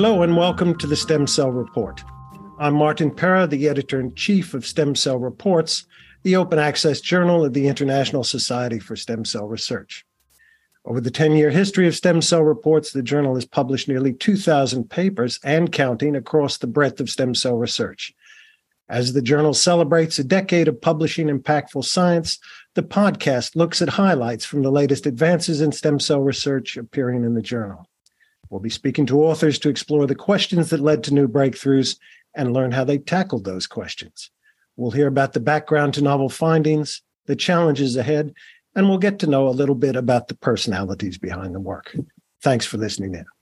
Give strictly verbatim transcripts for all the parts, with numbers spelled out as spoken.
Hello and welcome to the Stem Cell Report. I'm Martin Pera, the editor-in-chief of Stem Cell Reports, the open access journal of the International Society for Stem Cell Research. Over the ten-year history of Stem Cell Reports, the journal has published nearly two thousand papers and counting across the breadth of stem cell research. As the journal celebrates a decade of publishing impactful science, the podcast looks at highlights from the latest advances in stem cell research appearing in the journal. We'll be speaking to authors to explore the questions that led to new breakthroughs and learn how they tackled those questions. We'll hear about the background to novel findings, the challenges ahead, and we'll get to know a little bit about the personalities behind the work. Thanks for listening in.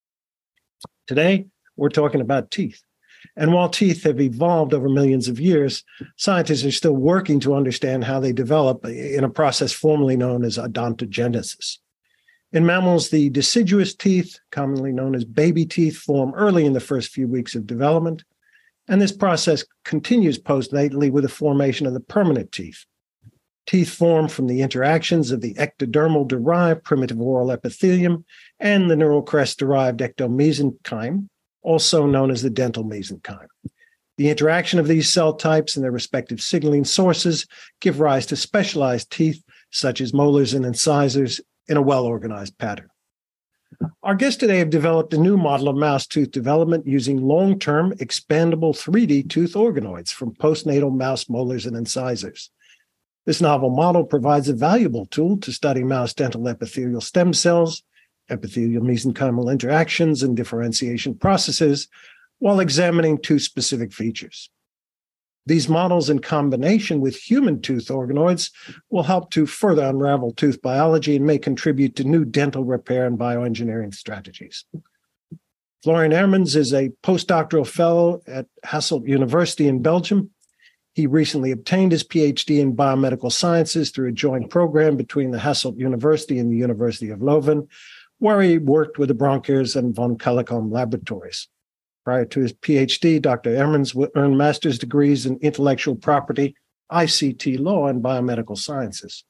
Today, we're talking about teeth. And while teeth have evolved over millions of years, scientists are still working to understand how they develop in a process formerly known as odontogenesis. In mammals, the deciduous teeth, commonly known as baby teeth, form early in the first few weeks of development, and this process continues postnatally with the formation of the permanent teeth. Teeth form from the interactions of the ectodermal-derived primitive oral epithelium and the neural crest-derived ectomesenchyme, also known as the dental mesenchyme. The interaction of these cell types and their respective signaling sources give rise to specialized teeth, such as molars and incisors, in a well-organized pattern. Our guests today have developed a new model of mouse tooth development using long-term expandable three D tooth organoids from postnatal mouse molars and incisors. This novel model provides a valuable tool to study mouse dental epithelial stem cells, epithelial mesenchymal interactions, and differentiation processes while examining tooth-specific features. These models, in combination with human tooth organoids, will help to further unravel tooth biology and may contribute to new dental repair and bioengineering strategies. Florian Hermans is a postdoctoral fellow at Hasselt University in Belgium. He recently obtained his P H D in biomedical sciences through a joint program between the Hasselt University and the University of Leuven, where he worked with the Bronkers and von Kellecom laboratories. Prior to his P H D, Doctor Hermans earned master's degrees in intellectual property, I C T law, and biomedical sciences.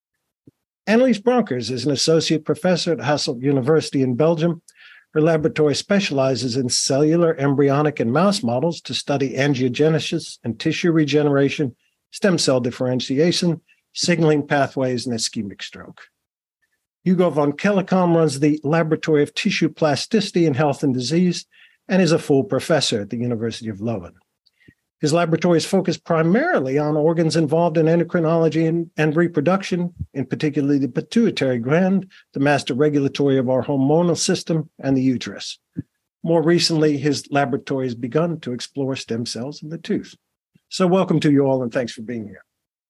Annelies Bronkers is an associate professor at Hasselt University in Belgium. Her laboratory specializes in cellular, embryonic, and mouse models to study angiogenesis and tissue regeneration, stem cell differentiation, signaling pathways, and ischemic stroke. Hugo von Kellecom runs the Laboratory of Tissue Plasticity in Health and Disease and is a full professor at the University of Leuven. His laboratory is focused primarily on organs involved in endocrinology and, and reproduction, in particular the pituitary gland, the master regulatory of our hormonal system, and the uterus. More recently, his laboratory has begun to explore stem cells in the tooth. So welcome to you all, and thanks for being here.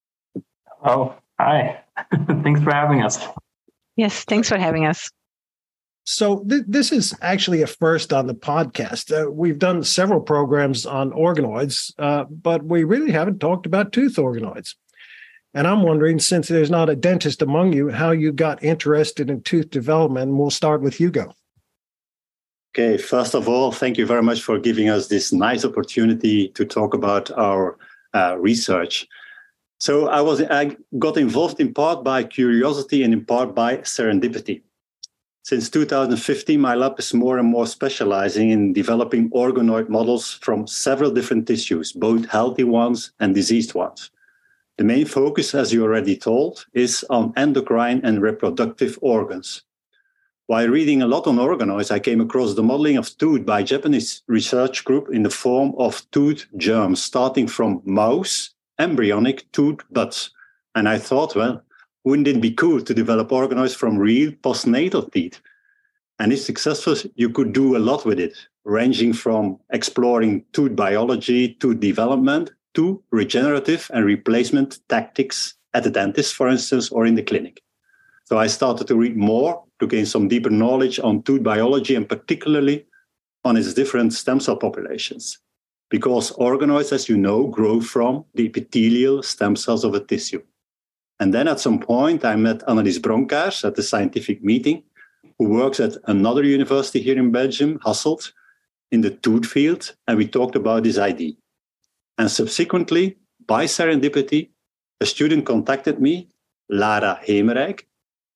Oh, hi. Thanks for having us. Yes, thanks for having us. So th- this is actually a first on the podcast. Uh, we've done several programs on organoids, uh, but we really haven't talked about tooth organoids. And I'm wondering, since there's not a dentist among you, how you got interested in tooth development. And we'll start with Hugo. Okay, first of all, thank you very much for giving us this nice opportunity to talk about our uh, research. So I was I got involved in part by curiosity and in part by serendipity. Since two thousand fifteen, my lab is more and more specializing in developing organoid models from several different tissues, both healthy ones and diseased ones. The main focus, as you already told, is on endocrine and reproductive organs. While reading a lot on organoids, I came across the modeling of tooth by a Japanese research group in the form of tooth germs, starting from mouse embryonic tooth buds. And I thought, well, wouldn't it be cool to develop organoids from real postnatal teeth? And if successful, you could do a lot with it, ranging from exploring tooth biology, tooth development, to regenerative and replacement tactics at the dentist, for instance, or in the clinic. So I started to read more to gain some deeper knowledge on tooth biology and particularly on its different stem cell populations. Because organoids, as you know, grow from the epithelial stem cells of a tissue. And then at some point, I met Annelies Bronkers at a scientific meeting, who works at another university here in Belgium, Hasselt, in the tooth field, and we talked about this idea. And subsequently, by serendipity, a student contacted me, Lara Hemerijk,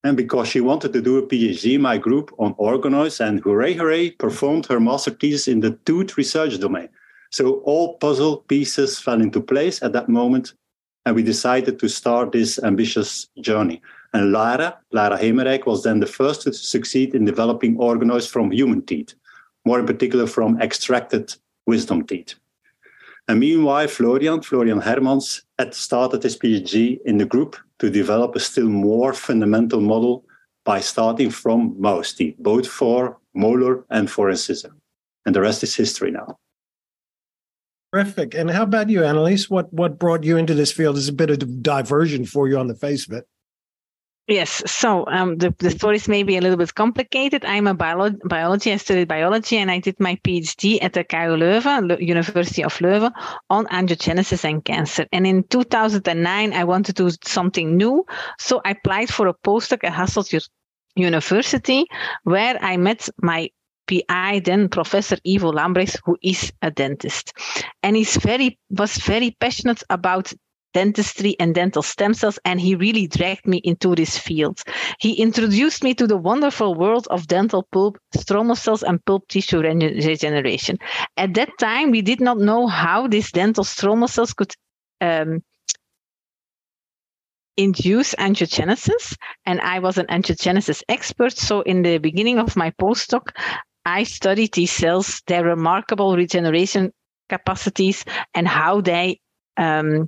And because she wanted to do a PhD in my group on organoids, and hooray, hooray, performed her master thesis in the tooth research domain. So all puzzle pieces fell into place at that moment, and we decided to start this ambitious journey. And Lara, Lara Hemerijk, was then the first to succeed in developing organoids from human teeth, more in particular from extracted wisdom teeth. And meanwhile, Florian, Florian Hermans, had started his PhD in the group to develop a still more fundamental model by starting from mouse teeth, both for molar and for incisor. And the rest is history now. Terrific. And how about you, Annelies? What what brought you into this field? There's a bit of diversion for you on the face of it. Yes, so um, the, the story is maybe a little bit complicated. I'm a biolo- biology, I studied biology, and I did my PhD at the K U Leuven, Le- University of Leuven, on angiogenesis and cancer. And in two thousand nine, I wanted to do something new, so I applied for a postdoc at Hasselt University, where I met my P I, then Professor Ivo Lambrechts, who is a dentist. And he's very was very passionate about dentistry and dental stem cells, and he really dragged me into this field. He introduced me to the wonderful world of dental pulp, stromal cells, and pulp tissue re- regeneration. At that time, we did not know how these dental stromal cells could um, induce angiogenesis, and I was an angiogenesis expert. So in the beginning of my postdoc, I studied these cells, their remarkable regeneration capacities, and how they um,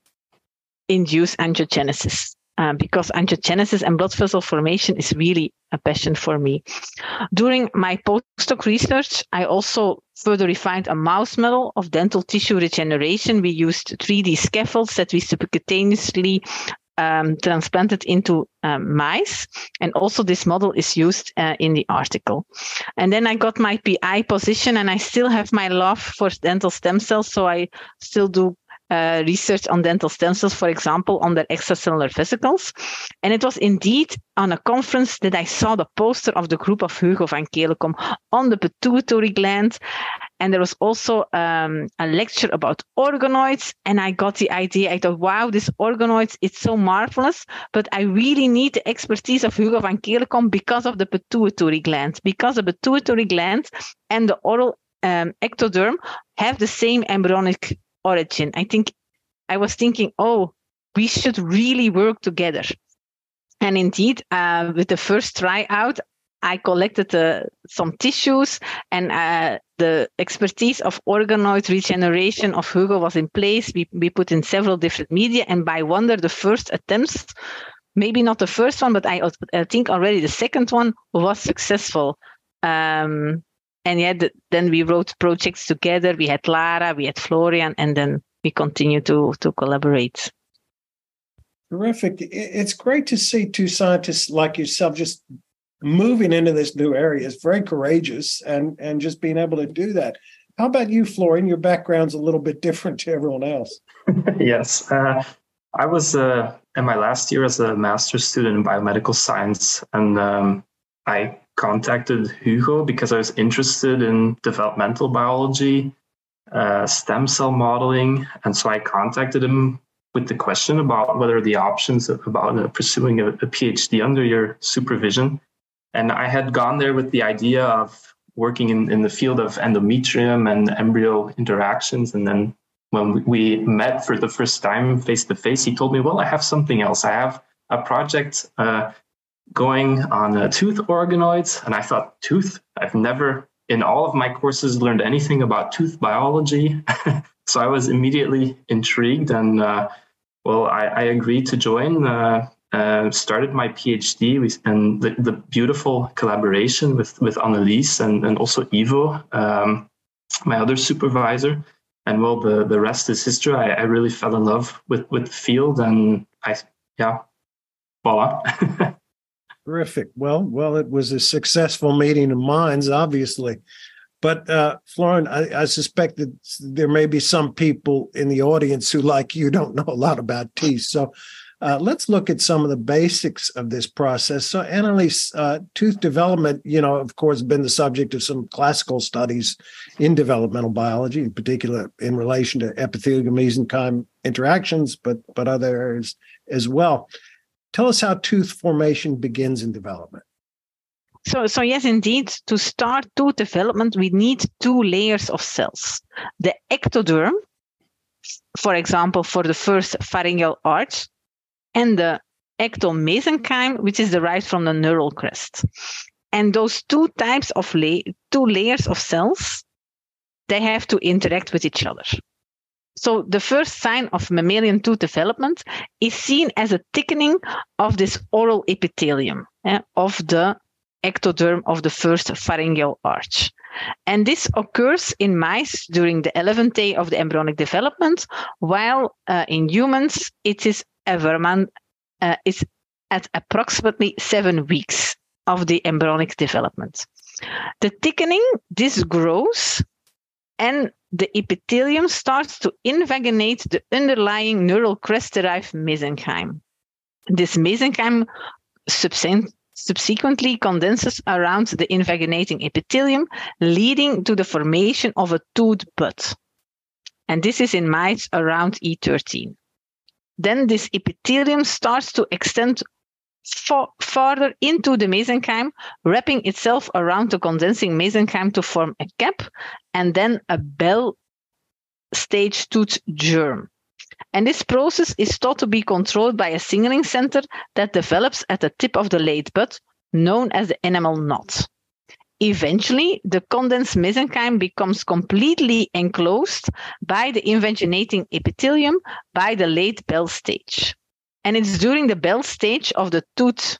induce angiogenesis, um, because angiogenesis and blood vessel formation is really a passion for me. During my postdoc research, I also further refined a mouse model of dental tissue regeneration. We used three D scaffolds that we subcutaneously um, transplanted into um, mice, and also this model is used uh, in the article. And then I got my P I position, and I still have my love for dental stem cells, so I still do Uh, research on dental stem cells, for example, on their extracellular vesicles. And it was indeed on a conference that I saw the poster of the group of Hugo van Kelekom on the pituitary gland. And there was also um, a lecture about organoids. And I got the idea. I thought, wow, this organoids, it's so marvelous. But I really need the expertise of Hugo van Kelekom because of the pituitary gland. Because the pituitary gland and the oral um, ectoderm have the same embryonic origin. I think I was thinking, oh, we should really work together. And indeed, uh, with the first tryout, I collected uh, some tissues, and uh, the expertise of organoid regeneration of Hugo was in place. We, we put in several different media, and by wonder, the first attempts, maybe not the first one, but I, I think already the second one was successful. Um, And yet, then we wrote projects together. We had Lara, we had Florian, and then we continue to, to collaborate. Terrific. It's great to see two scientists like yourself just moving into this new area. It's very courageous, and, and just being able to do that. How about you, Florian? Your background's a little bit different to everyone else. Yes. Uh, I was uh, in my last year as a master's student in biomedical science, and um, I contacted Hugo because I was interested in developmental biology, uh, stem cell modeling. And so I contacted him with the question about what are the options of, about uh, pursuing a, a PhD under your supervision. And I had gone there with the idea of working in, in the field of endometrium and embryo interactions. And then when we met for the first time face to face, he told me, well, I have something else. I have a project uh, going on uh, tooth organoids. And I thought, tooth? I've never, in all of my courses, learned anything about tooth biology. So I was immediately intrigued, and uh, well, I, I agreed to join, uh, uh, started my PhD with, and the, the beautiful collaboration with, with Annelies and, and also Ivo, um, my other supervisor. And well, the, the rest is history. I, I really fell in love with, with the field, and I, yeah, voila. Terrific. Well, well, it was a successful meeting of minds, obviously. But uh, Florian, I, I suspect that there may be some people in the audience who, like you, don't know a lot about teeth. So uh, let's look at some of the basics of this process. So, Annelies, uh, tooth development, you know, of course, has been the subject of some classical studies in developmental biology, in particular in relation to epithelial mesenchyme interactions, but but other areas as well. Tell us how tooth formation begins in development. So, so yes, indeed, to start tooth development, we need two layers of cells. The ectoderm, for example, for the first pharyngeal arch, and the ectomesenchyme, which is derived from the neural crest. And those two types of la- two layers of cells, they have to interact with each other. So the first sign of mammalian tooth development is seen as a thickening of this oral epithelium eh, of the ectoderm of the first pharyngeal arch. And this occurs in mice during the eleventh day of the embryonic development, while uh, in humans it is Everman uh, is at approximately seven weeks of the embryonic development. The thickening, this grows, and the epithelium starts to invaginate the underlying neural crest-derived mesenchyme. This mesenchyme subsequent, subsequently condenses around the invaginating epithelium, leading to the formation of a tooth bud. And this is in mice around E thirteen. Then this epithelium starts to extend far, farther into the mesenchyme, wrapping itself around the condensing mesenchyme to form a cap, and then a bell stage tooth germ. And this process is thought to be controlled by a signaling center that develops at the tip of the late bud, known as the enamel knot. Eventually, the condensed mesenchyme becomes completely enclosed by the invaginating epithelium by the late bell stage. And it's during the bell stage of the tooth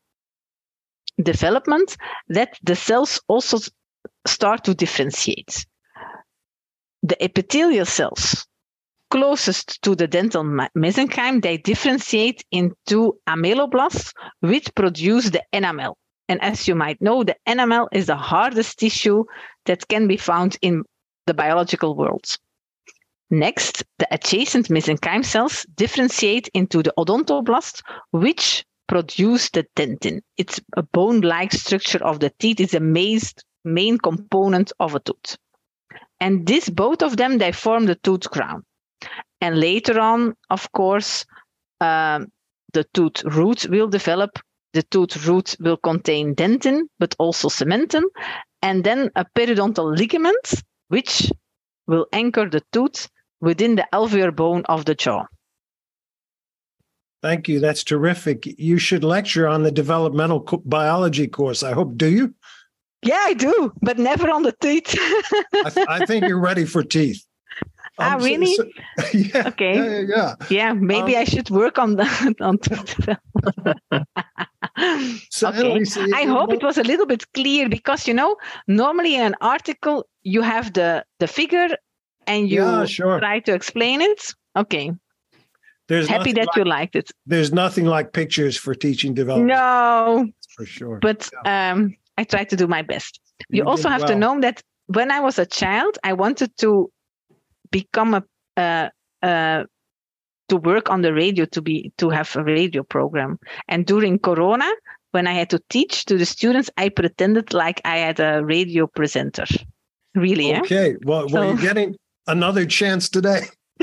development that the cells also start to differentiate. The epithelial cells closest to the dental mesenchyme, they differentiate into ameloblasts, which produce the enamel. And as you might know, the enamel is the hardest tissue that can be found in the biological world. Next, the adjacent mesenchyme cells differentiate into the odontoblasts, which produce the dentin. It's a bone-like structure of the teeth. It's a main, main component of a tooth. And this, both of them, they form the tooth crown. And later on, of course, um, the tooth root will develop. The tooth root will contain dentin, but also cementin, and then a periodontal ligament, which will anchor the tooth within the alveolar bone of the jaw. Thank you. That's terrific. You should lecture on the developmental co- biology course, I hope. Do you? Yeah, I do, but never on the teeth. I, th- I think you're ready for teeth. Ah, Um, really? So, so, yeah, okay. Yeah, yeah, yeah. Yeah, maybe um, I should work on that. On so okay. Annelies, I hope it was a little bit clear because, you know, normally in an article, you have the, the figure and you yeah, sure. try to explain it. Okay. There's Happy that like, you liked it. There's nothing like pictures for teaching development. No. That's for sure. But yeah. um, I tried to do my best. You, you also have well. to know that when I was a child, I wanted to become a uh, uh, to work on the radio, to be to have a radio program. And during Corona, when I had to teach to the students, I pretended like I had a radio presenter. Really? Okay. Eh? Well, so, well, you're getting another chance today.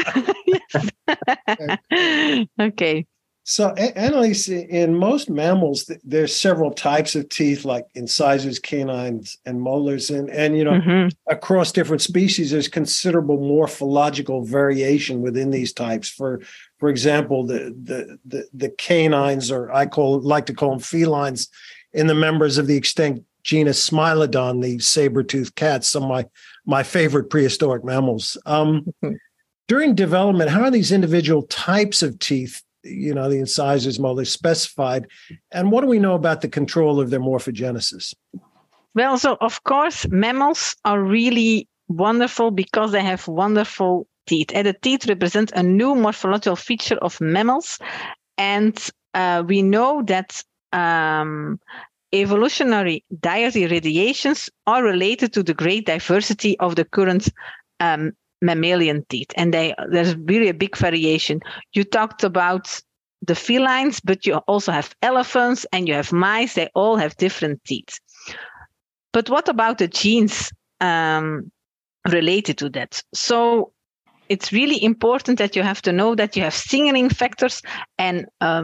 okay. okay. So, Annelies, in most mammals, there's several types of teeth, like incisors, canines, and molars, and and you know, mm-hmm. across different species, there's considerable morphological variation within these types. For for example, the the the, the canines, or I call like to call them felines, in the members of the extinct genus Smilodon, the saber-toothed cats, some of my my favorite prehistoric mammals. Um, mm-hmm. During development, how are these individual types of teeth, you know, the incisors, molars, specified, and what do we know about the control of their morphogenesis? Well, so of course, mammals are really wonderful because they have wonderful teeth. And the teeth represent a new morphological feature of mammals, and uh, we know that um, evolutionary dietary radiations are related to the great diversity of the current um, mammalian teeth, and they there's really a big variation. You talked about the felines, but you also have elephants and you have mice. They all have different teeth. But what about the genes um, related to that? So it's really important that you have to know that you have signaling factors and um,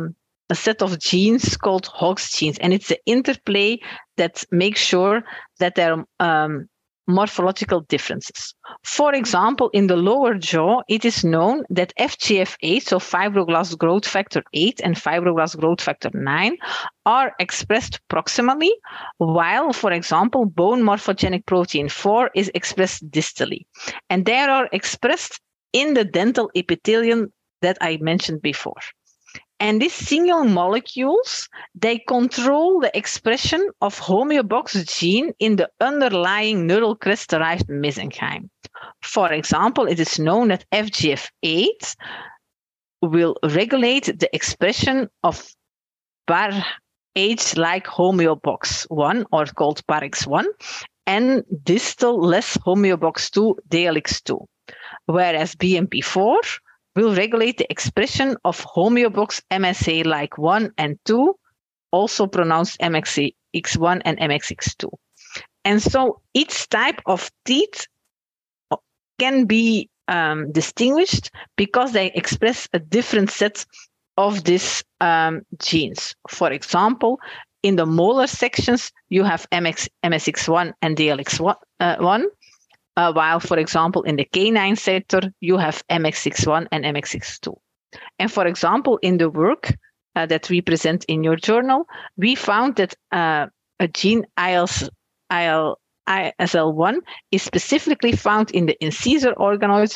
a set of genes called Hox genes, and it's the interplay that makes sure that there are um, morphological differences. For example, in the lower jaw, it is known that F G F eight, so fibroblast growth factor eight and fibroblast growth factor nine, are expressed proximally, while, for example, bone morphogenic protein four is expressed distally. And they are expressed in the dental epithelium that I mentioned before. And these single molecules, they control the expression of homeobox gene in the underlying neural crest-derived mesenchyme. For example, it is known that F G F eight will regulate the expression of B A R H-like homeobox one, or called B A R X one, and distal less homeobox two, D L X two, whereas B M P four will regulate the expression of homeobox M S A like one and two, also pronounced M X X one and M X X two. And so each type of teeth can be um, distinguished because they express a different set of these um, genes. For example, in the molar sections, you have M X, M S X one and D L X one, uh, one. Uh, while, for example, in the canine sector, you have M X X one and M X X two. And for example, in the work uh, that we present in your journal, we found that uh, a gene I S L one is specifically found in the incisor organoids.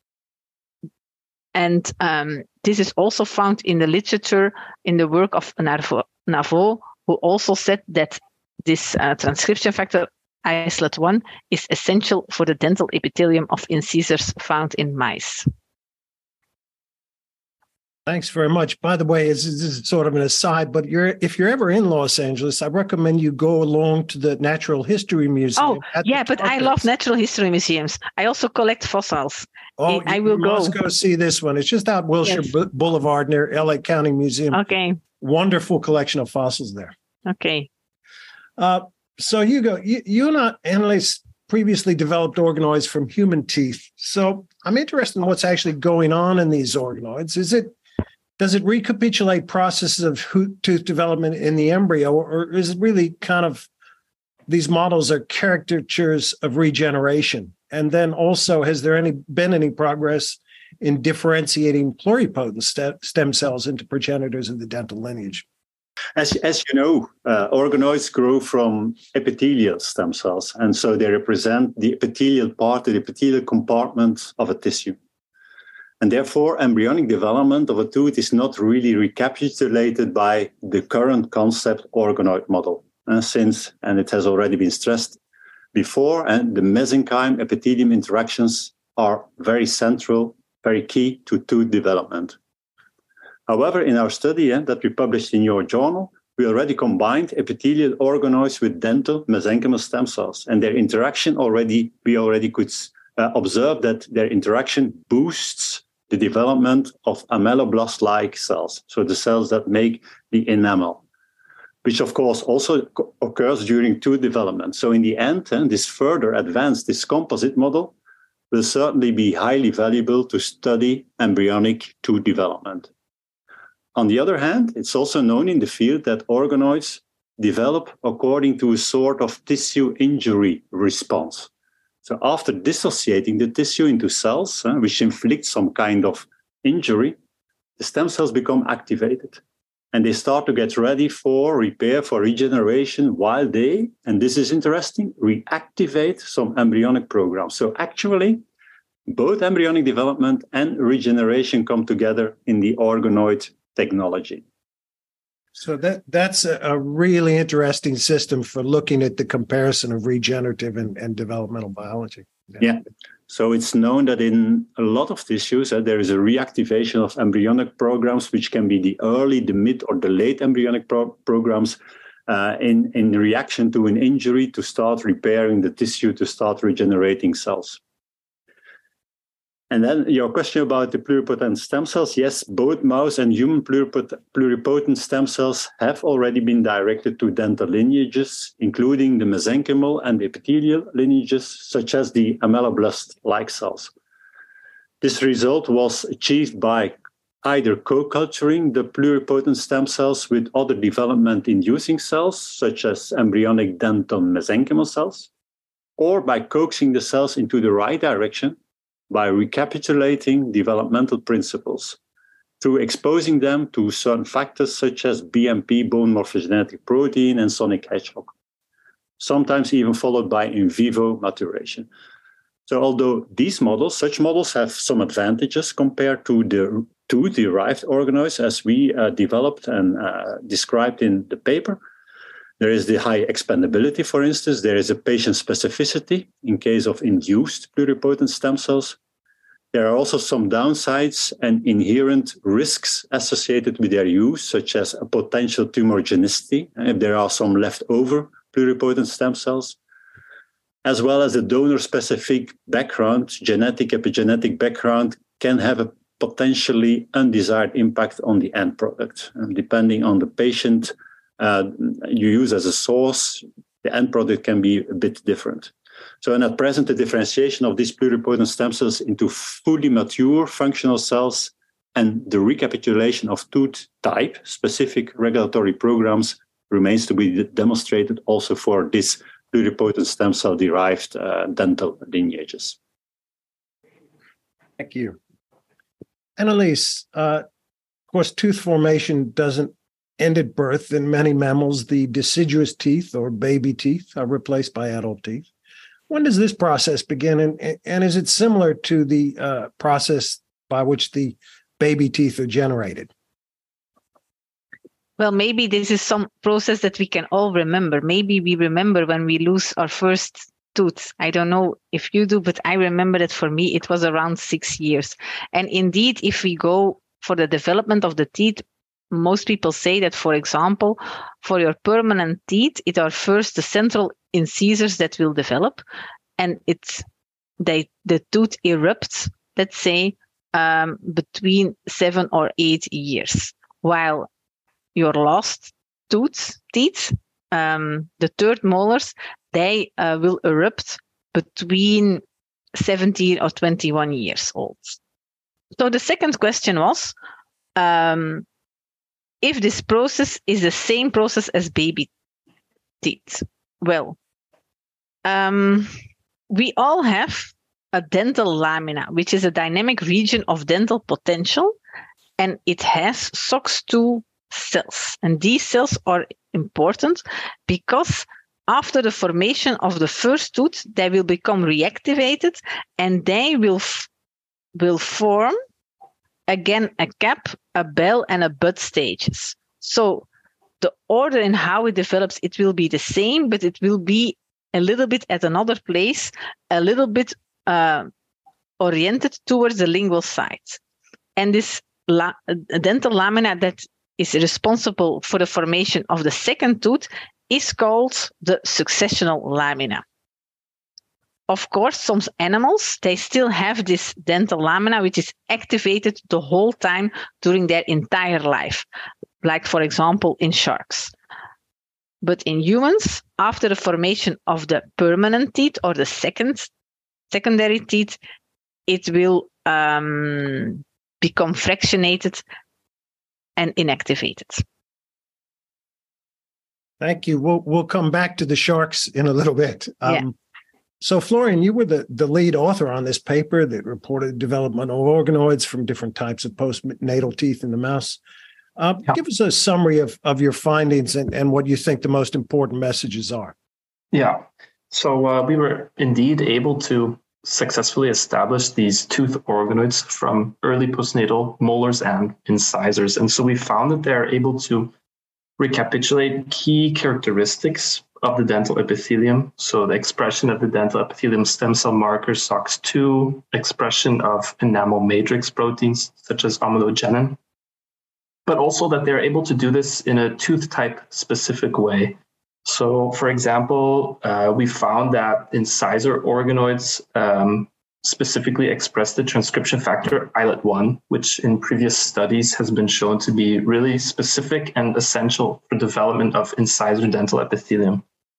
And um, this is also found in the literature in the work of Navot, who also said that this uh, transcription factor I S L one is essential for the dental epithelium of incisors found in mice. Thanks very much. By the way, this is sort of an aside, but you're, if you're ever in Los Angeles, I recommend you go along to the Natural History Museum. Oh, yeah, but I love natural history museums. I also collect fossils. Oh, I will go. Let's go see this one. It's just out Wilshire Yes. Boulevard near L A County Museum. Okay. Wonderful collection of fossils there. Okay. Uh, so Hugo, you, you and Annelies previously developed organoids from human teeth. So I'm interested in what's actually going on in these organoids. Is it Does it recapitulate processes of tooth development in the embryo, or is it really kind of these models are caricatures of regeneration? And then also, has there any been any progress in differentiating pluripotent st- stem cells into progenitors of the dental lineage? As, as you know, uh, organoids grow from epithelial stem cells, and so they represent the epithelial part, the epithelial compartment of a tissue. And therefore, embryonic development of a tooth is not really recapitulated by the current concept organoid model. And since, and it has already been stressed before, and the mesenchyme epithelium interactions are very central, very key to tooth development. However, in our study eh, that we published in your journal, we already combined epithelial organoids with dental mesenchymal stem cells, and their interaction already, we already could uh, observe that their interaction boosts the development of ameloblast-like cells, so the cells that make the enamel, which of course also co- occurs during tooth development. So in the end, eh, this further advanced, this composite model will certainly be highly valuable to study embryonic tooth development. On the other hand, it's also known in the field that organoids develop according to a sort of tissue injury response. So after dissociating the tissue into cells, uh, which inflict some kind of injury, the stem cells become activated. And they start to get ready for repair, for regeneration, while they, and this is interesting, reactivate some embryonic programs. So actually, both embryonic development and regeneration come together in the organoid technology. So that that's a, a really interesting system for looking at the comparison of regenerative and, and developmental biology. Yeah. yeah. So it's known that in a lot of tissues, uh, there is a reactivation of embryonic programs, which can be the early, the mid, or the late embryonic pro- programs uh, in, in reaction to an injury to start repairing the tissue, to start regenerating cells. And then your question about the pluripotent stem cells, yes, both mouse and human pluripot- pluripotent stem cells have already been directed to dental lineages, including the mesenchymal and epithelial lineages, such as the ameloblast-like cells. This result was achieved by either co-culturing the pluripotent stem cells with other development-inducing cells, such as embryonic dental mesenchymal cells, or by coaxing the cells into the right direction by recapitulating developmental principles through exposing them to certain factors such as B M P, bone morphogenetic protein, and sonic hedgehog, sometimes even followed by in vivo maturation. So although these models, such models have some advantages compared to the two derived organoids as we uh, developed and uh, described in the paper, there is the high expandability, for instance. There is a patient specificity in case of induced pluripotent stem cells. There are also some downsides and inherent risks associated with their use, such as a potential tumorigenicity, if there are some leftover pluripotent stem cells, as well as the donor-specific background, genetic, epigenetic background, can have a potentially undesired impact on the end product. And depending on the patient uh, you use as a source, the end product can be a bit different. So and at present, the differentiation of these pluripotent stem cells into fully mature functional cells and the recapitulation of tooth type specific regulatory programs remains to be demonstrated also for this pluripotent stem cell derived uh, dental lineages. Thank you. Annelies, uh, of course, tooth formation doesn't end at birth. In many mammals, the deciduous teeth or baby teeth are replaced by adult teeth. When does this process begin, and, and is it similar to the uh, process by which the baby teeth are generated? Well, maybe this is some process that we can all remember. Maybe we remember when we lose our first tooth. I don't know if you do, but I remember that for me, it was around six years. And indeed, if we go for the development of the teeth, most people say that, for example, for your permanent teeth, it are first the central incisors that will develop, and it's they the tooth erupts, let's say, um, between seven or eight years, while your last tooth teeth, um, the third molars, they uh, will erupt between seventeen or twenty-one years old. So the second question was, um, if this process is the same process as baby teeth. Well, um, we all have a dental lamina, which is a dynamic region of dental potential, and it has S O X two cells. And these cells are important because after the formation of the first tooth, they will become reactivated and they will, f- will form again a cap, a bell, and a bud stages. So the order in how it develops, it will be the same, but it will be a little bit at another place, a little bit uh, oriented towards the lingual side. And this la- dental lamina that is responsible for the formation of the second tooth is called the successional lamina. Of course, some animals, they still have this dental lamina, which is activated the whole time during their entire life, like, for example, in sharks. But in humans, after the formation of the permanent teeth or the second secondary teeth, it will um, become fractionated and inactivated. Thank you. We'll we'll come back to the sharks in a little bit. Um, yeah. So, Florian, you were the, the lead author on this paper that reported development of organoids from different types of postnatal teeth in the mouse. Uh, yeah. Give us a summary of, of your findings and, and what you think the most important messages are. Yeah. So uh, we were indeed able to successfully establish these tooth organoids from early postnatal molars and incisors. And so we found that they're able to recapitulate key characteristics of the dental epithelium. So the expression of the dental epithelium stem cell marker S O X two, expression of enamel matrix proteins such as amylogenin, but also that they're able to do this in a tooth type specific way. So, for example, uh, we found that incisor organoids um, specifically express the transcription factor I L A T one, which in previous studies has been shown to be really specific and essential for development of incisor dental epithelium.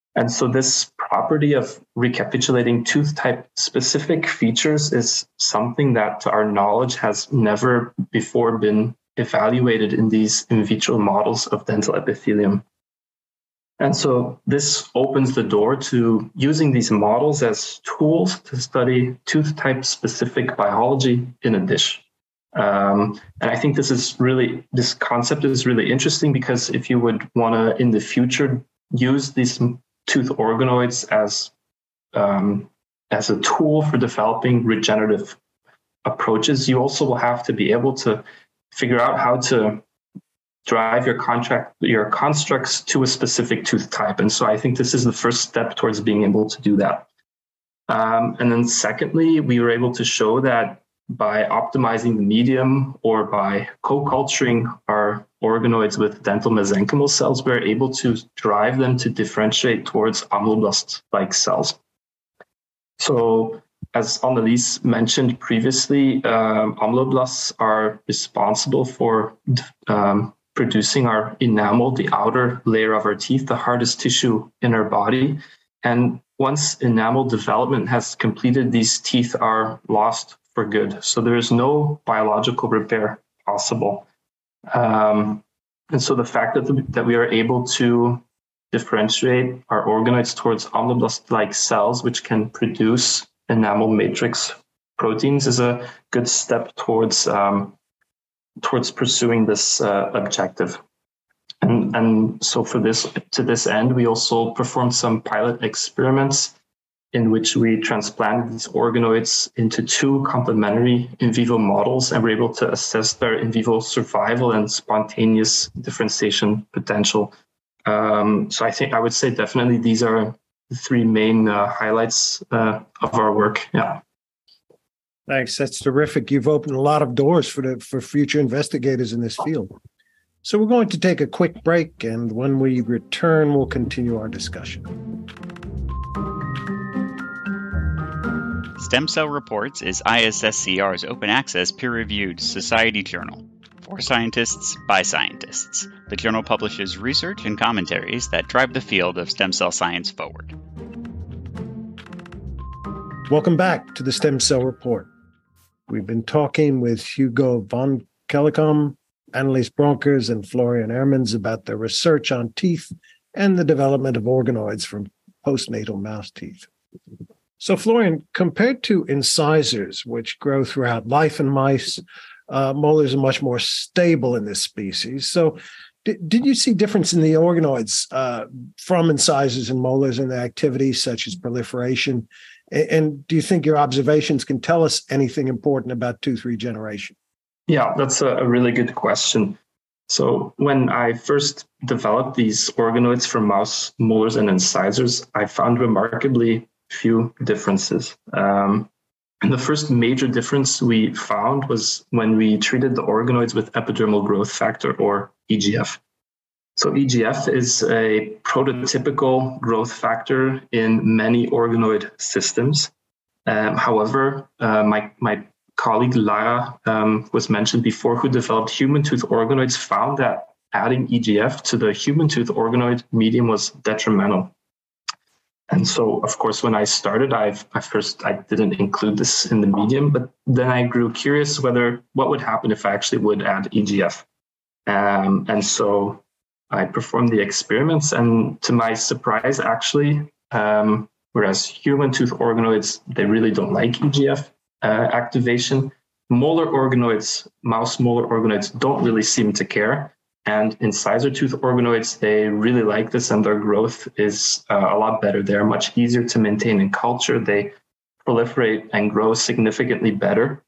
And so this property of recapitulating tooth type specific features is something that, to our knowledge, has never before been evaluated in these in vitro models of dental epithelium. And so this opens the door to using these models as tools to study tooth type specific biology in a dish. Um, and I think this is really, this concept is really interesting, because if you would want to in the future use these tooth organoids as um, as a tool for developing regenerative approaches, you also will have to be able to figure out how to drive your contract, your constructs to a specific tooth type. And so I think this is the first step towards being able to do that. Um, and then secondly, we were able to show that by optimizing the medium or by co-culturing our organoids with dental mesenchymal cells, we're able to drive them to differentiate towards ameloblast-like cells. So as Annelies mentioned previously, um, ameloblasts are responsible for um, producing our enamel, the outer layer of our teeth, the hardest tissue in our body. And once enamel development has completed, these teeth are lost for good. So there is no biological repair possible. Um, and so the fact that, the, that we are able to differentiate our organoids towards ameloblast-like cells, which can produce enamel matrix proteins, is a good step towards um, towards pursuing this uh, objective. And, and so for this, to this end, we also performed some pilot experiments in which we transplanted these organoids into two complementary in vivo models, and were able to assess their in vivo survival and spontaneous differentiation potential. Um, so I think I would say definitely these are the three main uh, highlights uh, of our work. Yeah. Thanks. That's terrific. You've opened a lot of doors for the for future investigators in this field. So we're going to take a quick break, and when we return, we'll continue our discussion. Stem Cell Reports is I S S C R's open access peer-reviewed society journal. For scientists, by scientists. The journal publishes research and commentaries that drive the field of stem cell science forward. Welcome back to the Stem Cell Report. We've been talking with Hugo van Kellegom, Annelies Bronkers, and Florian Hermans about their research on teeth and the development of organoids from postnatal mouse teeth. So, Florian, compared to incisors, which grow throughout life in mice, uh, molars are much more stable in this species. So, did, did you see difference in the organoids uh, from incisors and molars in their activities, such as proliferation? And do you think your observations can tell us anything important about tooth regeneration? Yeah, that's a really good question. So when I first developed these organoids for mouse molars and incisors, I found remarkably few differences. Um, and the first major difference we found was when we treated the organoids with epidermal growth factor, or E G F. So E G F is a prototypical growth factor in many organoid systems. Um, however, uh, my, my colleague Lara um, was mentioned before, who developed human tooth organoids, found that adding E G F to the human tooth organoid medium was detrimental. And so, of course, when I started, I've, I first I didn't include this in the medium, but then I grew curious whether what would happen if I actually would add E G F. Um, and so I performed the experiments, and to my surprise, actually, um, whereas human tooth organoids, they really don't like E G F uh, activation, molar organoids, mouse molar organoids don't really seem to care. And incisor tooth organoids, they really like this, and their growth is uh, a lot better. They're much easier to maintain in culture. They proliferate and grow significantly better.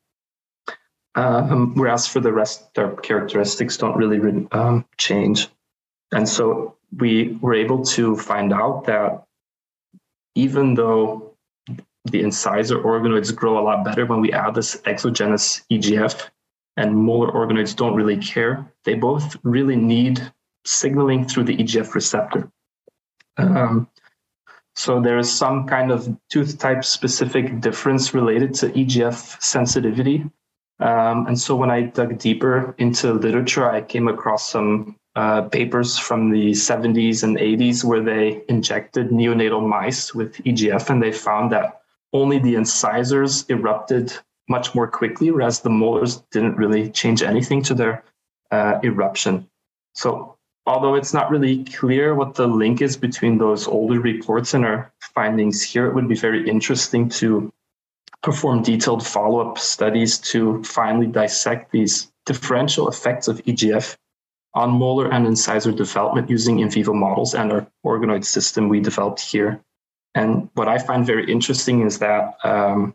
Um, whereas for the rest, their characteristics don't really um, change. And so we were able to find out that even though the incisor organoids grow a lot better when we add this exogenous E G F, and molar organoids don't really care, they both really need signaling through the E G F receptor. Um, so there is some kind of tooth type specific difference related to E G F sensitivity. Um, and so when I dug deeper into literature, I came across some uh, papers from the seventies and eighties where they injected neonatal mice with E G F, and they found that only the incisors erupted much more quickly, whereas the molars didn't really change anything to their uh, eruption. So although it's not really clear what the link is between those older reports and our findings here, it would be very interesting to perform detailed follow-up studies to finally dissect these differential effects of E G F on molar and incisor development using in vivo models and our organoid system we developed here. And what I find very interesting is that um,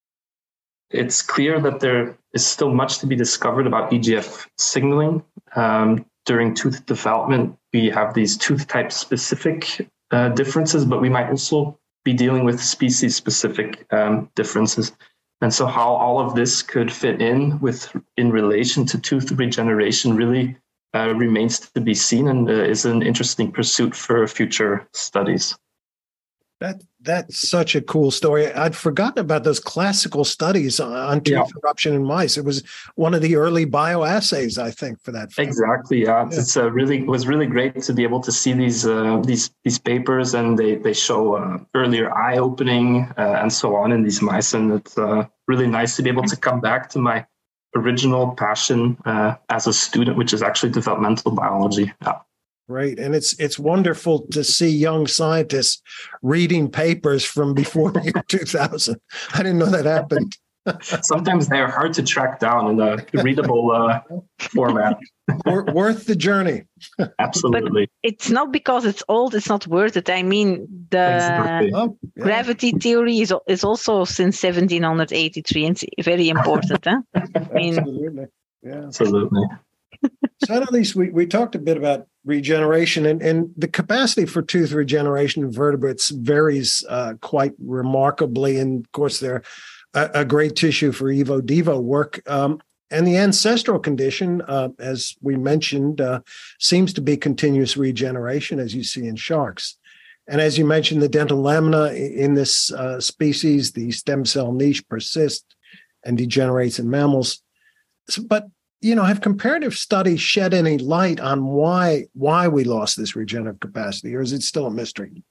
it's clear that there is still much to be discovered about E G F signaling. Um, during tooth development, we have these tooth type specific uh, differences, but we might also be dealing with species specific um, differences. And so how all of this could fit in with in relation to tooth regeneration really uh, remains to be seen, and uh, is an interesting pursuit for future studies. That that's such a cool story. I'd forgotten about those classical studies on tooth Yeah. eruption in mice. It was one of the early bioassays, I think, for that. Exactly. Yeah, Yeah. it's a really it was really great to be able to see these uh, these these papers, and they they show uh, earlier eye opening uh, and so on in these mice, and it's uh, really nice to be able to come back to my original passion uh, as a student, which is actually developmental biology. Yeah. Right. And it's it's wonderful to see young scientists reading papers from before the year two thousand. I didn't know that happened. Sometimes they are hard to track down in a readable uh, format. Wor- worth the journey. Absolutely. It's not because it's old, it's not worth it. I mean, the Exactly. Oh, yeah. gravity theory is is also since seventeen eighty-three, and it's very important. Huh? I mean, Absolutely. Yeah. Absolutely. So at least we, we talked a bit about regeneration, and, and the capacity for tooth regeneration in vertebrates varies uh, quite remarkably. And of course, they're a, a great tissue for evo-devo work. Um, and the ancestral condition, uh, as we mentioned, uh, seems to be continuous regeneration, as you see in sharks. And as you mentioned, the dental lamina in this uh, species, the stem cell niche persists and degenerates in mammals. So, but you know, have comparative studies shed any light on why why we lost this regenerative capacity, or is it still a mystery?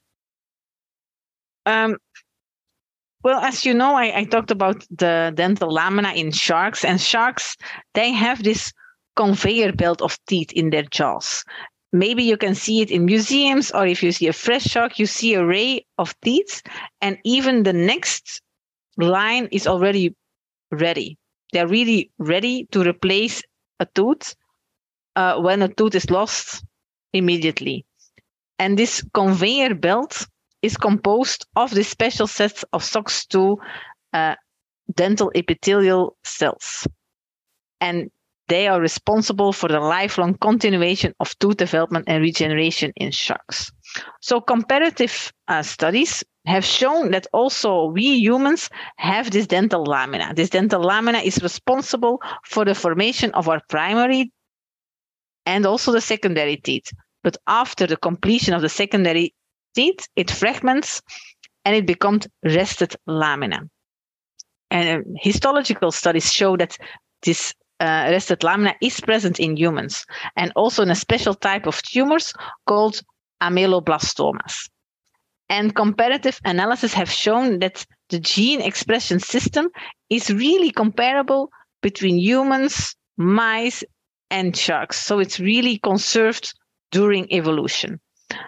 Um, well, as you know, I, I talked about the dental lamina in sharks, and sharks, they have this conveyor belt of teeth in their jaws. Maybe you can see it in museums, or if you see a fresh shark, you see an array of teeth, and even the next line is already ready. They're really ready to replace a tooth uh, when a tooth is lost immediately. And this conveyor belt is composed of the special sets of S O X two uh, dental epithelial cells. And they are responsible for the lifelong continuation of tooth development and regeneration in sharks. So comparative uh, studies have shown that also we humans have this dental lamina. This dental lamina is responsible for the formation of our primary and also the secondary teeth. But after the completion of the secondary teeth, it fragments and it becomes rested lamina. And histological studies show that this uh, rested lamina is present in humans, and also in a special type of tumors called ameloblastomas. And comparative analysis have shown that the gene expression system is really comparable between humans, mice, and sharks. So it's really conserved during evolution.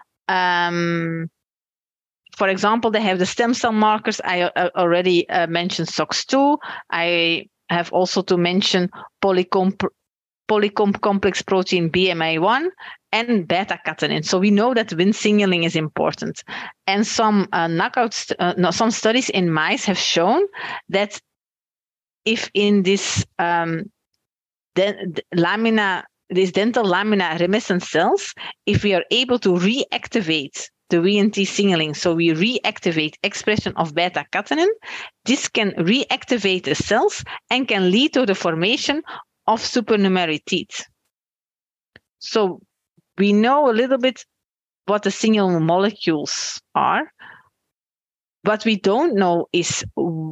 Um, for example, they have the stem cell markers. I uh, already uh, mentioned S O X two. I have also to mention polycomb, polycomb complex protein B M A one and beta-catenin. So we know that Wnt signaling is important. And some uh, knockouts, uh, no, some studies in mice have shown that if in this um, den- lamina, these dental lamina reminiscent cells, if we are able to reactivate the W N T signaling, so we reactivate expression of beta-catenin, this can reactivate the cells and can lead to the formation of supernumerary teeth. So we know a little bit what the signal molecules are. What we don't know is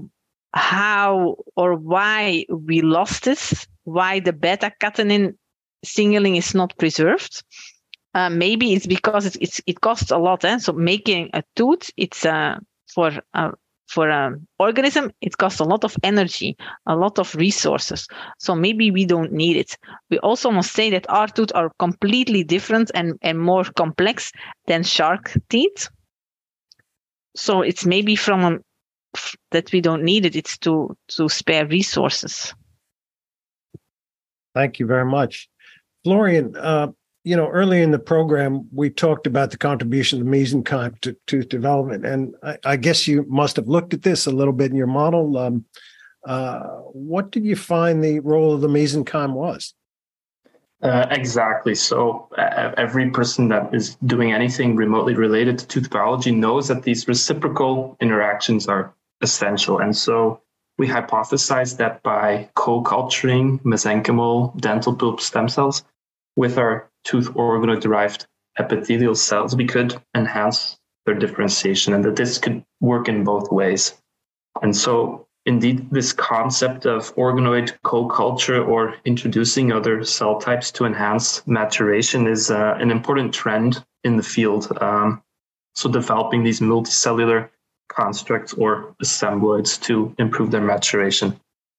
how or why we lost this, why the beta-catenin signaling is not preserved. Uh, maybe it's because it's, it's it costs a lot. Eh? So making a tooth, it's uh, for uh, for an organism, it costs a lot of energy, a lot of resources. So maybe we don't need it. We also must say that our teeth are completely different and, and more complex than shark teeth. So it's maybe from a, that we don't need it. It's to to spare resources. Thank you very much, Florian. Uh, You know, early in the program, we talked about the contribution of the mesenchyme to tooth development. And I, I guess you must have looked at this a little bit in your model. Um, uh, what did you find the role of the mesenchyme was? Uh, exactly. So uh, every person that is doing anything remotely related to tooth biology knows that these reciprocal interactions are essential. And so we hypothesized that by co-culturing mesenchymal dental pulp stem cells with our tooth organoid-derived epithelial cells, we could enhance their differentiation, and that this could work in both ways. And so, indeed, this concept of organoid co-culture or introducing other cell types to enhance maturation is uh, an important trend in the field. Um, so developing these multicellular constructs or assembloids to improve their maturation.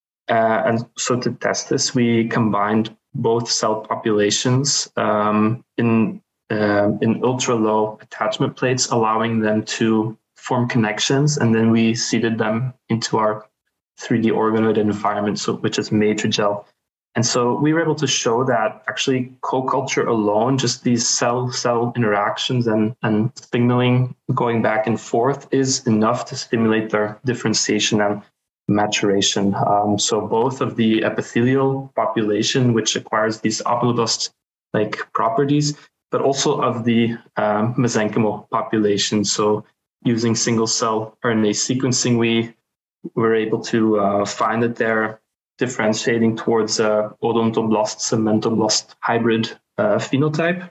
Uh, and so to test this, we combined both cell populations um, in uh, in ultra low attachment plates, allowing them to form connections, and then we seeded them into our three D organoid environment, so which is Matrigel. And so we were able to show that actually co-culture alone, just these cell-cell interactions and, and signaling going back and forth, is enough to stimulate their differentiation and maturation. Um, so both of the epithelial population, which acquires these oblongust-like properties, but also of the um, mesenchymal population. So using single-cell R N A sequencing, we were able to uh, find that they're differentiating towards uh, odontoblast, cementoblast hybrid uh, phenotype.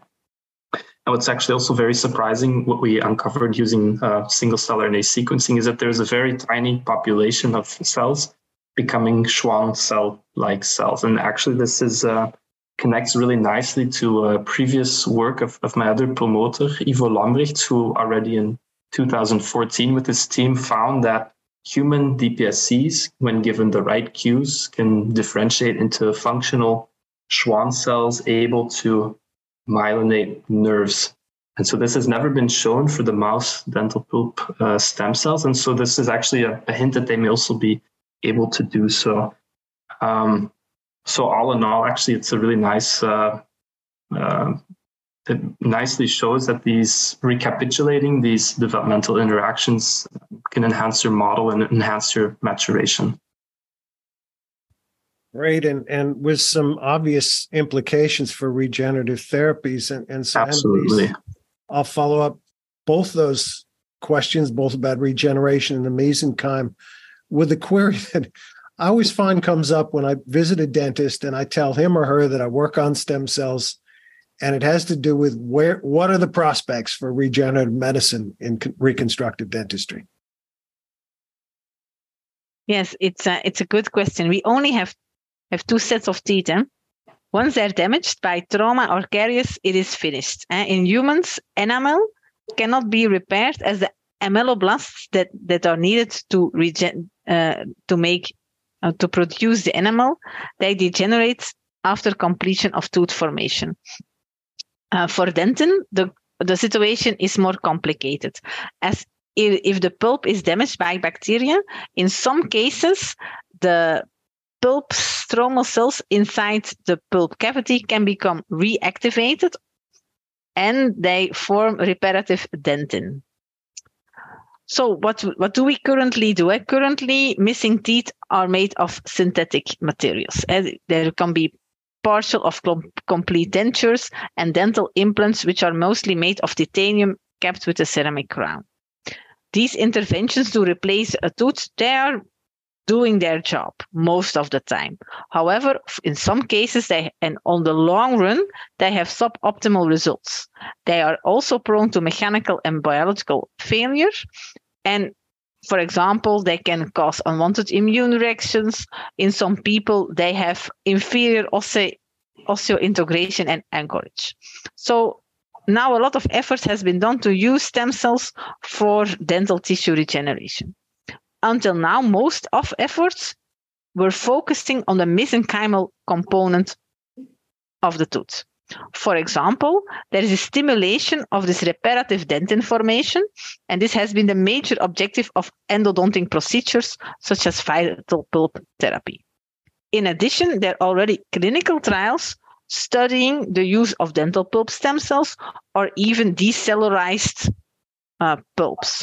And what's actually also very surprising, what we uncovered using uh, single-cell R N A sequencing, is that there's a very tiny population of cells becoming Schwann cell-like cells. And actually this is uh, connects really nicely to a previous work of, of my other promoter, Ivo Lambrecht, who already in two thousand fourteen with his team found that human D P S Cs, when given the right cues, can differentiate into functional Schwann cells able to myelinate nerves. And so this has never been shown for the mouse dental pulp uh, stem cells. And so this is actually a, a hint that they may also be able to do so. Um, so all in all, actually, it's a really nice, uh, uh, it nicely shows that these recapitulating these developmental interactions can enhance your model and enhance your maturation. Great, and and with some obvious implications for regenerative therapies, and and so absolutely, these, I'll follow up both those questions, both about regeneration and the mesenchyme, with a query that I always find comes up when I visit a dentist and I tell him or her that I work on stem cells, and it has to do with where what are the prospects for regenerative medicine in reconstructive dentistry. Yes, it's a, it's a good question. We only have have two sets of teeth. Eh? Once they're damaged by trauma or caries, it is finished. Eh? In humans, enamel cannot be repaired, as the ameloblasts that, that are needed to regen uh, to make uh, to produce the enamel, they degenerate after completion of tooth formation. Uh, for dentin, the the situation is more complicated, as if, if the pulp is damaged by bacteria. In some cases, the pulp stromal cells inside the pulp cavity can become reactivated and they form reparative dentin. So what, what do we currently do? Uh, currently, missing teeth are made of synthetic materials. Uh, there can be partial of com- complete dentures and dental implants, which are mostly made of titanium capped with a ceramic crown. These interventions to replace a tooth, they are doing their job most of the time. However, in some cases, they and on the long run, they have suboptimal results. They are also prone to mechanical and biological failure. And for example, they can cause unwanted immune reactions. In some people, they have inferior ossei osseointegration and anchorage. So now a lot of effort has been done to use stem cells for dental tissue regeneration. Until now, most of efforts were focusing on the mesenchymal component of the tooth. For example, there is a stimulation of this reparative dentin formation, and this has been the major objective of endodontic procedures such as vital pulp therapy. In addition, there are already clinical trials studying the use of dental pulp stem cells or even decellularized uh, pulps.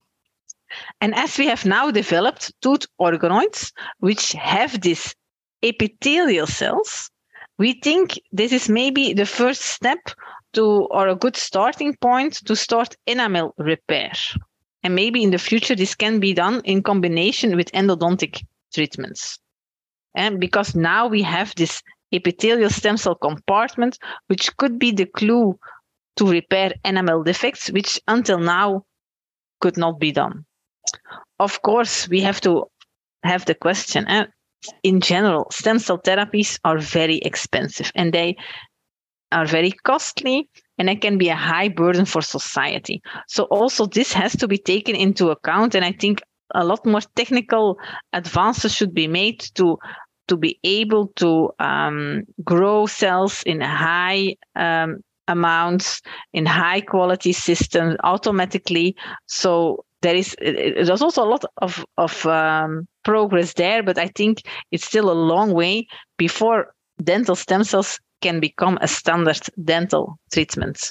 And as we have now developed tooth organoids, which have these epithelial cells, we think this is maybe the first step to, or a good starting point to start enamel repair. And maybe in the future, this can be done in combination with endodontic treatments. And because now we have this epithelial stem cell compartment, which could be the clue to repair enamel defects, which until now could not be done. Of course, we have to have the question, eh? In general, stem cell therapies are very expensive and they are very costly, and it can be a high burden for society. So also this has to be taken into account, and I think a lot more technical advances should be made to to be able to um, grow cells in high um, amounts, in high quality systems automatically. So there is there's also a lot of, of um, progress there, but I think it's still a long way before dental stem cells can become a standard dental treatment.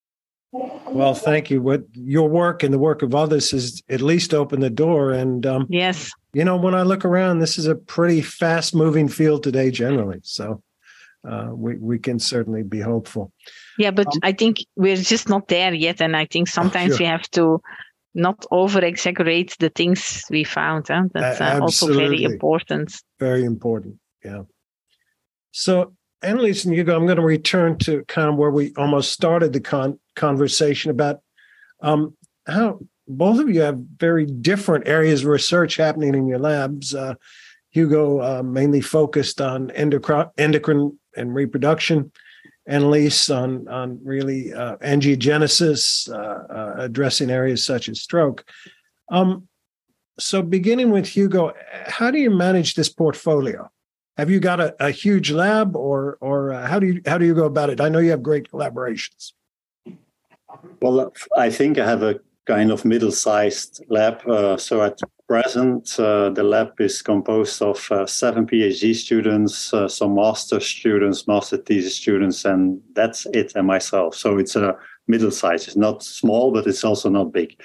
Well, thank you. What your work and the work of others has at least opened the door. And um, yes, you know, when I look around, this is a pretty fast-moving field today, generally. So uh, we we can certainly be hopeful. Yeah, but um, I think we're just not there yet, and I think sometimes oh, sure. we have to not over-exaggerate the things we found. Huh? That's uh, also very important. Very important, yeah. So, Annelies and Hugo, I'm going to return to kind of where we almost started the con- conversation about um, how both of you have very different areas of research happening in your labs. Uh, Hugo uh, mainly focused on endocrine, endocrine and reproduction, Annelies on, on really uh, angiogenesis, uh, uh, addressing areas such as stroke. Um, so beginning with Hugo, how do you manage this portfolio? Have you got a, a huge lab, or or uh, how do you how do you go about it? I know you have great collaborations. Well, I think I have a kind of middle-sized lab. Uh, so at present, uh, the lab is composed of uh, seven PhD students, uh, some master students, master thesis students, and that's it, and myself. So it's a middle size. It's not small, but it's also not big.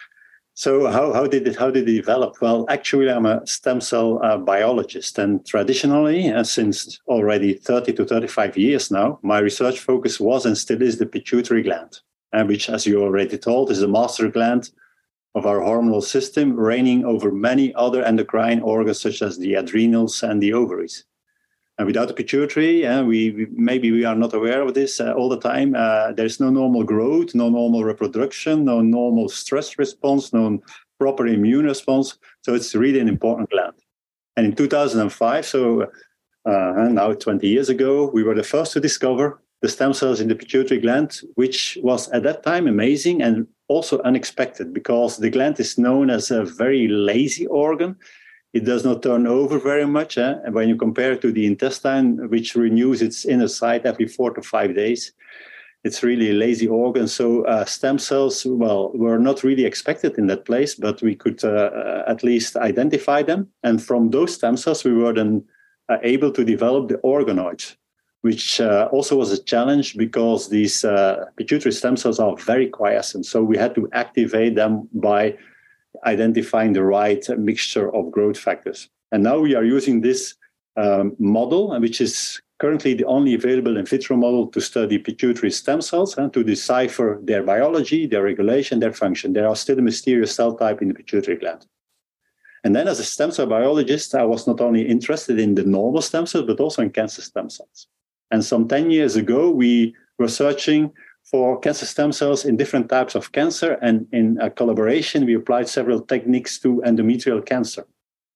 So how, how did it how did it develop? Well, actually, I'm a stem cell uh, biologist, and traditionally, uh, since already thirty to thirty-five years now, my research focus was and still is the pituitary gland, uh, which, as you already told, is the master gland of our hormonal system, reigning over many other endocrine organs such as the adrenals and the ovaries. And without the pituitary, uh, we, we maybe we are not aware of this uh, all the time. Uh, there's no normal growth, no normal reproduction, no normal stress response, no proper immune response. So it's really an important gland. And in two thousand five, so uh, now twenty years ago, we were the first to discover the stem cells in the pituitary gland, which was at that time amazing and also unexpected, because the gland is known as a very lazy organ. It does not turn over very much. Eh? And when you compare it to the intestine, which renews its inner side every four to five days, it's really a lazy organ. So uh, stem cells, well, were not really expected in that place, but we could uh, at least identify them. And from those stem cells, we were then uh, able to develop the organoids, which uh, also was a challenge because these uh, pituitary stem cells are very quiescent. So we had to activate them by identifying the right mixture of growth factors. And now we are using this um, model, which is currently the only available in vitro model to study pituitary stem cells and to decipher their biology, their regulation, their function. There are still a mysterious cell type in the pituitary gland. And then as a stem cell biologist, I was not only interested in the normal stem cells, but also in cancer stem cells. And some ten years ago, we were searching for cancer stem cells in different types of cancer. And in a collaboration, we applied several techniques to endometrial cancer.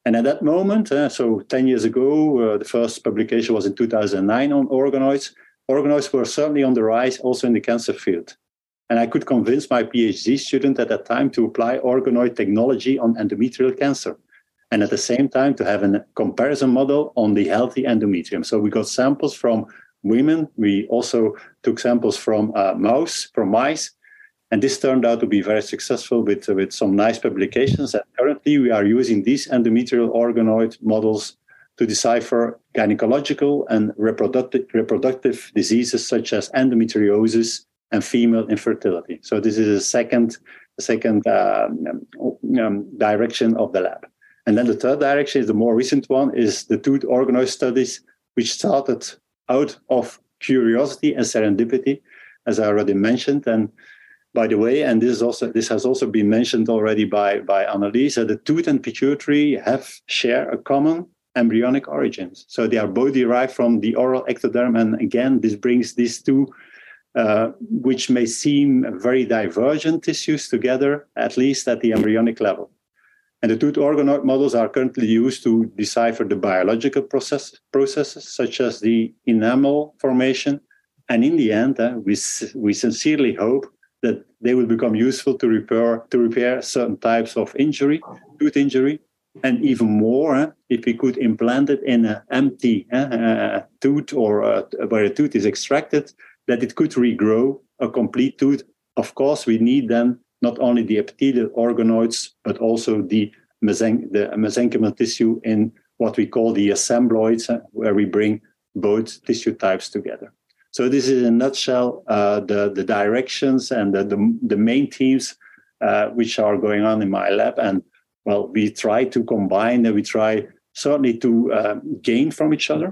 And at that moment, uh, so ten years ago, uh, the first publication was in two thousand nine on organoids. Organoids were certainly on the rise also in the cancer field. And I could convince my PhD student at that time to apply organoid technology on endometrial cancer. And at the same time, to have a comparison model on the healthy endometrium. So we got samples from women. We also took samples from uh, mouse, from mice. And this turned out to be very successful with, with some nice publications. And currently, we are using these endometrial organoid models to decipher gynecological and reproductive, reproductive diseases such as endometriosis and female infertility. So this is a second, a second um, um, direction of the lab. And then the third direction is the more recent one, is the tooth organoid studies, which started out of curiosity and serendipity, as I already mentioned. And by the way, and this is also this has also been mentioned already by, by Annelies, that the tooth and pituitary have share a common embryonic origins. So they are both derived from the oral ectoderm. And again, this brings these two, uh, which may seem very divergent tissues together, at least at the embryonic level. And the tooth organoid models are currently used to decipher the biological process, processes, such as the enamel formation. And in the end, uh, we, we sincerely hope that they will become useful to repair, to repair certain types of injury, tooth injury. And even more, uh, if we could implant it in an empty uh, uh, tooth or uh, where a tooth is extracted, that it could regrow a complete tooth. Of course, we need then not only the epithelial organoids, but also the, mesen- the mesenchymal tissue in what we call the assembloids, uh, where we bring both tissue types together. So this is in a nutshell uh, the, the directions and the, the, the main themes uh, which are going on in my lab. And well, we try to combine and we try certainly to uh, gain from each other.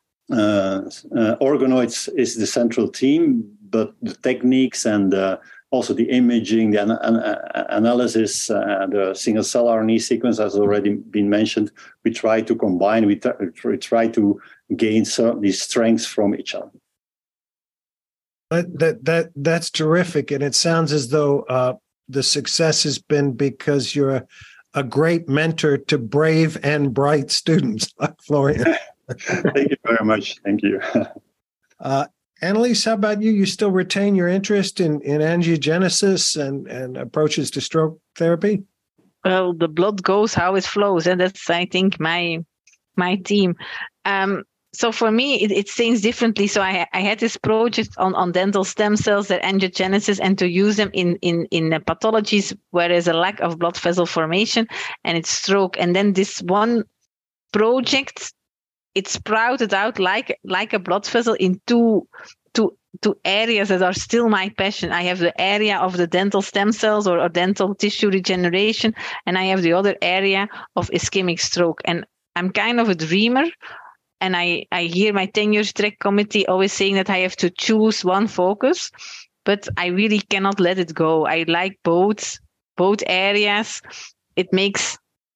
Uh, uh, organoids is the central theme, but the techniques and uh, also the imaging, the an- an- analysis, uh, the single cell R N A sequence has already been mentioned. We try to combine, we, t- we try to gain certainly strengths from each other. That, that, that, that's terrific. And it sounds as though uh, the success has been because you're a, a great mentor to brave and bright students like Florian. Thank you very much. Thank you. uh, Annelies, how about you? You still retain your interest in, in angiogenesis and, and approaches to stroke therapy? Well, the blood goes how it flows, and that's, I think, my my team. Um, so for me, it, it seems differently. So I, I had this project on, on dental stem cells, their angiogenesis, and to use them in in in uh, pathologies where there's a lack of blood vessel formation and it's stroke. And then this one project, it sprouted out like like a blood vessel in two two two areas that are still my passion. I have the area of the dental stem cells or, or dental tissue regeneration, and I have the other area of ischemic stroke. And I'm kind of a dreamer, and I, I hear my tenure track committee always saying that I have to choose one focus, but I really cannot let it go. I like both both areas. It makes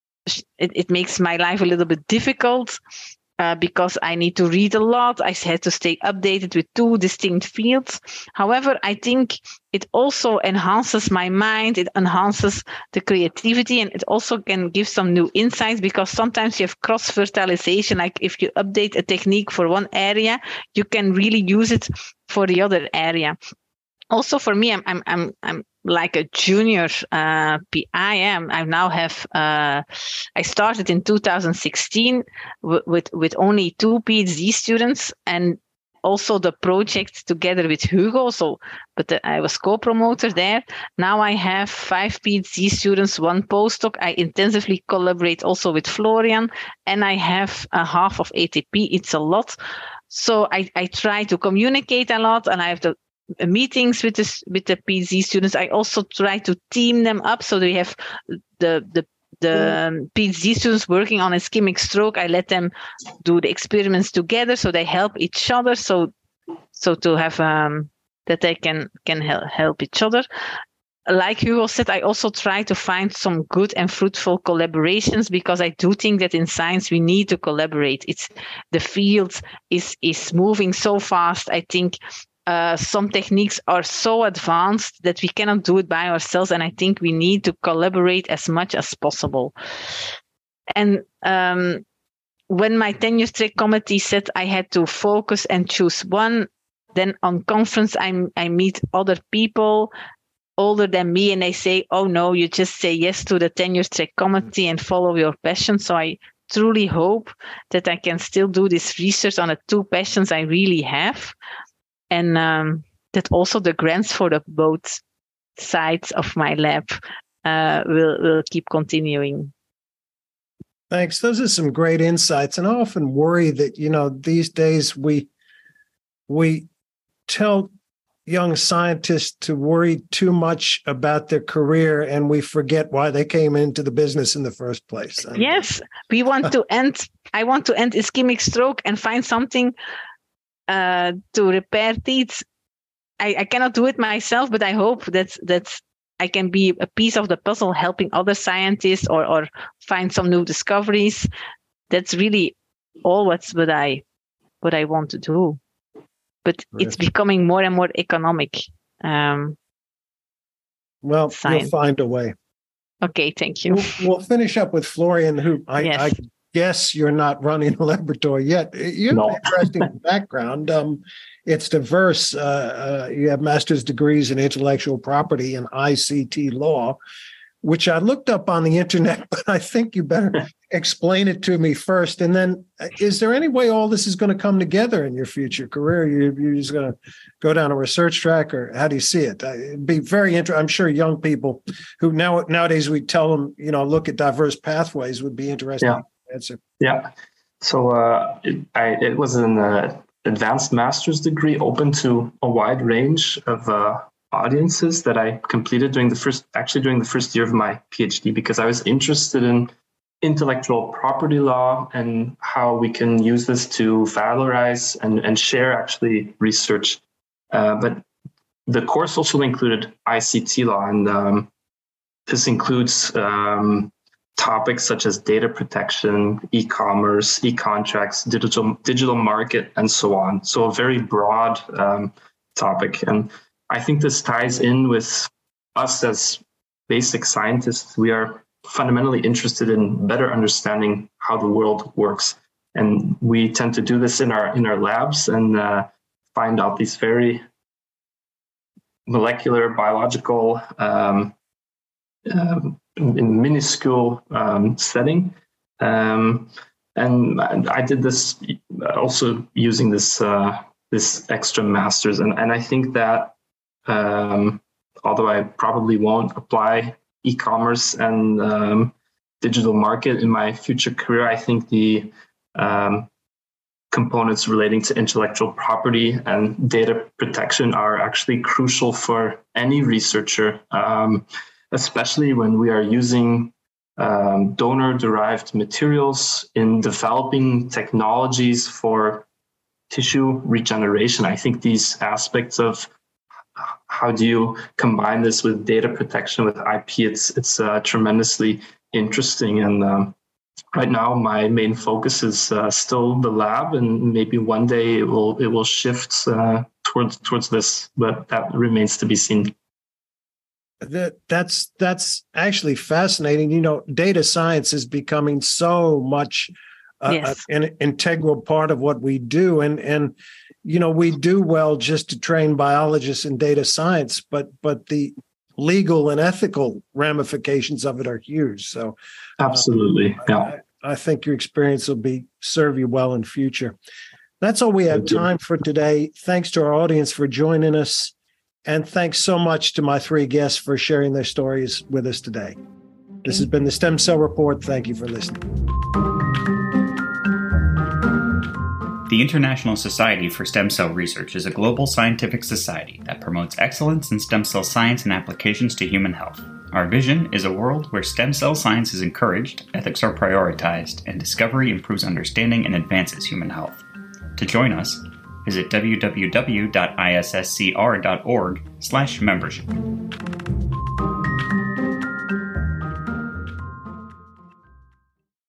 it, it makes my life a little bit difficult. Uh, because I need to read a lot. I had to stay updated with two distinct fields. However, I think it also enhances my mind. It enhances the creativity, and it also can give some new insights, because sometimes you have cross-fertilization. Like if you update a technique for one area, you can really use it for the other area. Also, for me, I'm I'm I'm I'm like a junior uh, P I am. I now have. Uh, I started in two thousand sixteen w- with with only two PhD students, and also the project together with Hugo. So, but the, I was co-promoter there. Now I have five PhD students, one postdoc. I intensively collaborate also with Florian, and I have a half of A T P. It's a lot. So I I try to communicate a lot, and I have the meetings with the with the PhD students. I also try to team them up, so they have the the the um, PhD students working on ischemic stroke. I let them do the experiments together, so they help each other. So so to have um, that they can can help help each other. Like Hugo said, I also try to find some good and fruitful collaborations, because I do think that in science we need to collaborate. It's the field is is moving so fast. I think. Uh, some techniques are so advanced that we cannot do it by ourselves, and I think we need to collaborate as much as possible. And um, when my tenure track committee said I had to focus and choose one, then on conference I, I meet other people older than me, and they say, oh no, you just say yes to the tenure track committee and follow your passion. So I truly hope that I can still do this research on the two passions I really have, and um, that also the grants for the both sides of my lab uh, will, will keep continuing. Thanks. Those are some great insights. And I often worry that, you know, these days we we tell young scientists to worry too much about their career, and we forget why they came into the business in the first place. And yes, we want to end, I want to end ischemic stroke and find something uh, to repair teeth. I, I cannot do it myself, but I hope that that's, I can be a piece of the puzzle helping other scientists or, or find some new discoveries. That's really all what's what I, what I want to do. But right. It's becoming more and more economic. Um, well, science. You'll find a way. Okay, thank you. We'll, we'll finish up with Florian, who I, yes. I guess you're not running a laboratory yet. You have no. an interesting background. Um, it's diverse. Uh, uh, you have master's degrees in intellectual property and I C T law, which I looked up on the internet, but I think you better explain it to me first. And then, is there any way all this is going to come together in your future career? You, you're just going to go down a research track, or how do you see it? It'd be very interesting. I'm sure young people who now nowadays we tell them, you know, look at diverse pathways would be interesting yeah. to answer. Yeah. So uh, it, I, it was an uh, advanced master's degree open to a wide range of uh, audiences that I completed during the first, actually during the first year of my PhD, because I was interested in intellectual property law and how we can use this to valorize and, and share actually research. Uh, but the course also included I C T law, and um, this includes um, topics such as data protection, e-commerce, e-contracts, digital digital market, and so on. So a very broad um, topic. And I think this ties in with us as basic scientists. We are fundamentally interested in better understanding how the world works, and we tend to do this in our in our labs and uh, find out these very molecular, biological, um, um, in minuscule um, setting. Um, and I did this also using this uh, this extra masters, and and I think that um, although I probably won't apply e-commerce and um, digital market in my future career, I think the um, components relating to intellectual property and data protection are actually crucial for any researcher, um, especially when we are using um, donor-derived materials in developing technologies for tissue regeneration. I think these aspects of how do you combine this with data protection, with I P? It's it's uh, tremendously interesting. And um, right now, my main focus is uh, still the lab, and maybe one day it will it will shift uh, towards towards this, but that remains to be seen. That that's that's actually fascinating. You know, data science is becoming so much uh, yes. an integral part of what we do, and and. You know, we do well just to train biologists in data science, but but the legal and ethical ramifications of it are huge. So, absolutely, uh, yeah. I, I think your experience will be serve you well in future. That's all we have time for today. Thanks to our audience for joining us, and thanks so much to my three guests for sharing their stories with us today. This has been the Stem Cell Report. Thank you for listening. The International Society for Stem Cell Research is a global scientific society that promotes excellence in stem cell science and applications to human health. Our vision is a world where stem cell science is encouraged, ethics are prioritized, and discovery improves understanding and advances human health. To join us, visit w w w dot i s s c r dot org slash membership.